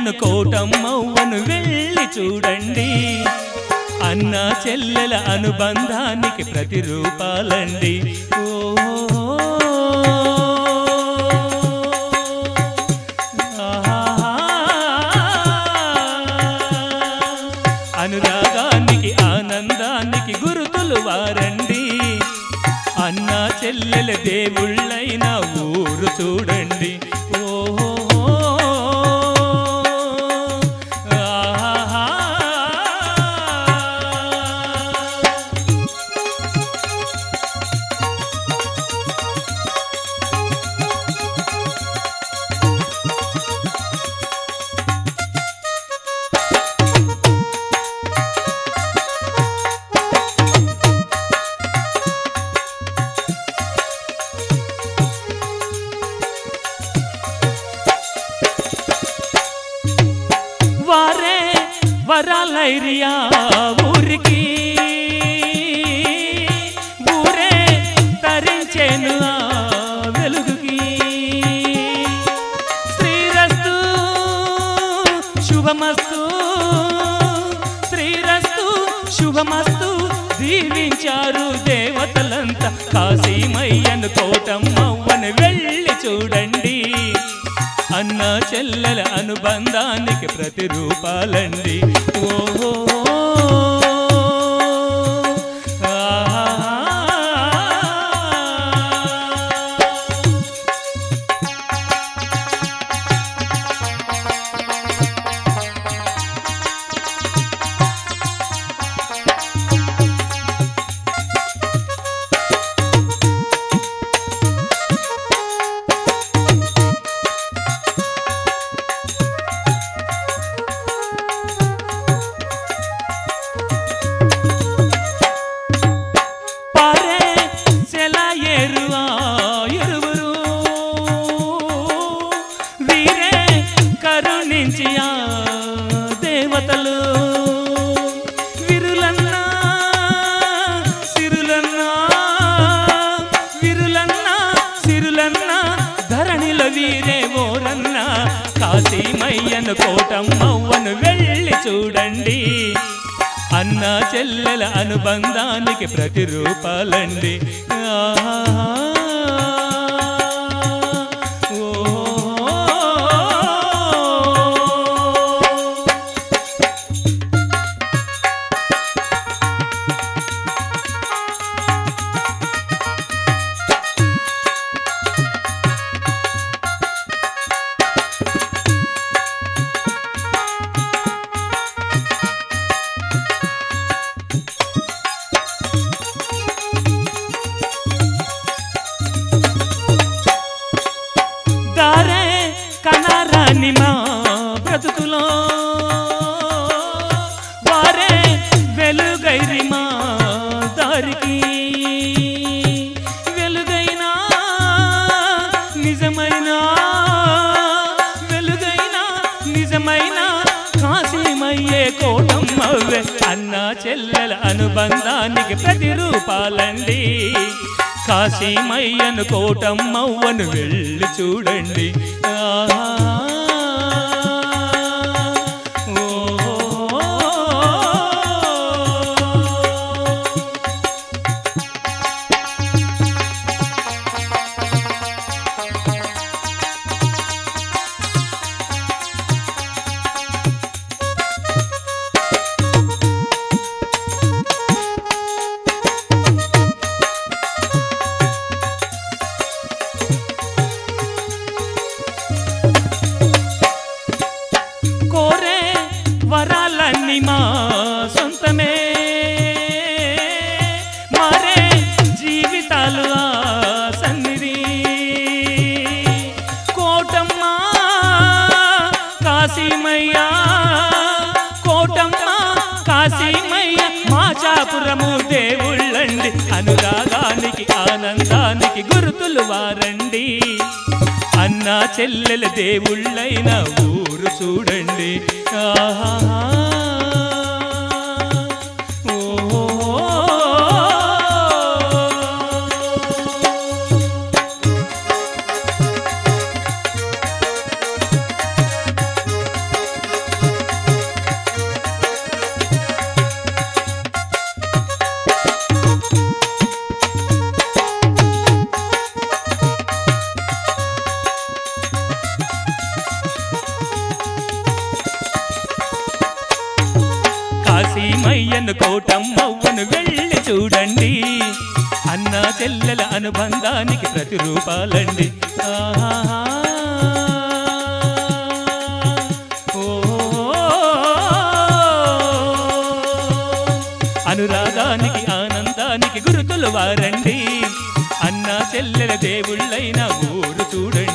మాయను కోటమ్మవ్వను వెళ్ళి చూడండి. అన్న చెల్లెల అనుబంధానికి ప్రతిరూపాలండి. ఓ అనురాగానికి ఆనందానికి గురుతులు వారండి. అన్న చెల్లెల దేవుళ్ళైన ఊరు చూడండి. ఓహో వారే వరాలైరియా ఊరికి, ఊరే తరించేను ఆ వెలుగుకి. శ్రీరస్తు శుభమస్తు, శ్రీరస్తు శుభమస్తు దీవించారు దేవతలంతా. కాశీమయ్యను కోటమ్మవ్వను వెళ్ళి చూడండి. అన్న చెల్లెల అనుబంధానికి ప్రతిరూపాలండి. ఓహో దేవతలు విరులన్నా సిరులన్నా, విరులన్నా సిరులన్నా ధరణిలో వీరే ఓరన్నా. కాశీమయ్యను కోటమ్మవ్వను వెళ్ళి చూడండి. అన్న చెల్లెల అనుబంధానికి ప్రతిరూపాలండి. దారే కనరాని మా బ్రతుకులో వారే వెలుగైరి మా దారికి. వెలుగైనా నిజమైన, వెలుగైనా నిజమైన కాశీమయ్యే కోటమ్మవ్వే. అన్న చెల్లెల అనుబంధానికి ప్రతిరూపాలండి. కాశీమయ్యను కోటమ్మవ్వను వెళ్ళి చూడండి. వరాలన్నీ మా సొంతమే, మారే జీవితాలు ఆ సన్నిధి. కోటమ్మ కాశీమయ్య, కోటమ్మ కాశీమయ్య మాచాపురము దేవుళ్ళండి. అనురాగానికి ఆనందానికి గురుతులు వారండి. అన్న చెల్లెల దేవుళ్ళైన ఊరు చూడండి. ఆహా కాశీమయ్యను కోటమ్మవ్వను వెళ్ళి చూడండి అన్న చెల్లెల అనుబంధానికి ప్రతిరూపాలండి ఆహా అనురాగానికి ఆనందానికి గురుతులు వారండి అన్న చెల్లెల దేవుళ్ళైన ఊరు చూడండి